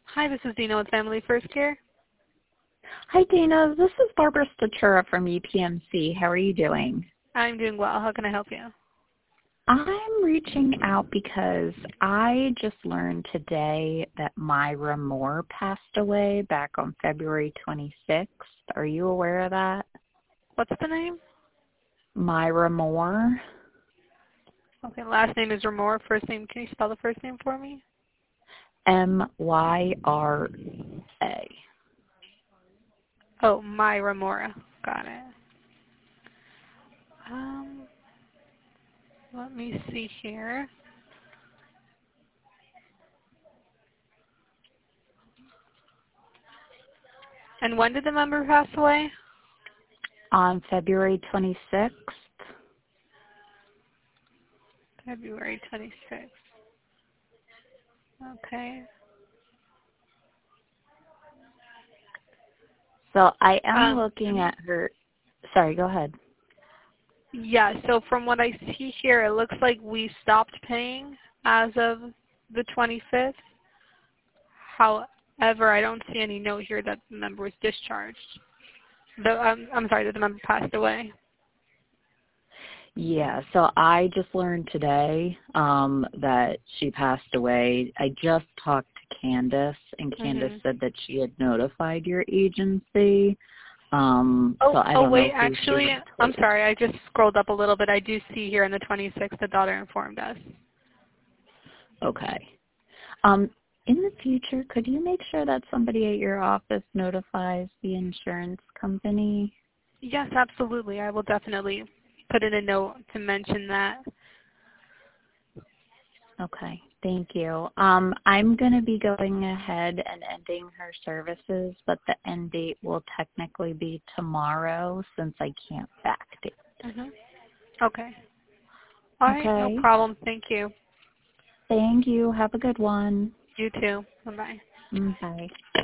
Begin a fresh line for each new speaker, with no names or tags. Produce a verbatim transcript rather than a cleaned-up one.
Hi, this is Dina with Family First Care.
Hi, Dana. This is Barbara Statura from U P M C. How are you doing?
I'm doing well. How can I help you?
I'm reaching out because I just learned today that Myra Moore passed away back on February twenty-sixth. Are you aware of that?
What's the name?
Myra Moore.
Okay, last name is Ramore. First name, can you spell the first name for me?
M Y R A.
Oh, Myra Mora. Got it. Um, let me see here. And when did the member pass away?
On February twenty-sixth.
February twenty-sixth. Okay.
So I am
Um,
looking at her. Sorry, go ahead.
yeah, so from what I see here, it looks like we stopped paying as of the twenty-fifth. However, I don't see any note here that the member was discharged. The, um, I'm sorry, that the member passed away.
Yeah, so I just learned today um, that she passed away. I just talked to Candace, and Candace
Mm-hmm.
said that she had notified your agency. Um,
Oh,
so I
oh
don't know
wait,
who she
actually,
was
I'm
told.
sorry. I just scrolled up a little bit. I do see here on the twenty-sixth the daughter informed us.
Okay. Um, in the future, could you make sure that somebody at your office notifies the insurance company?
Yes, absolutely. I will definitely put in a note to mention that.
Okay, thank you. Um, I'm going to be going ahead and ending her services, but the end date will technically be tomorrow since I can't backdate.
Mm-hmm. Okay. All right, no
Okay,
problem. Thank you.
thank you. Have a good one.
You too. Bye-bye.
Mm, bye.